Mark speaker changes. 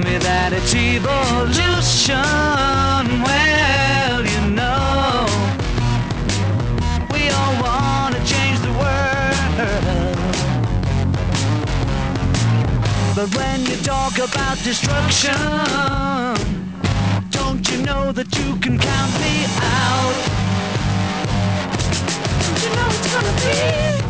Speaker 1: me that it's evolution. Well, you know, we all want to change the world, but when you talk about destruction, don't you know that you can count me out? Don't you know it's gonna be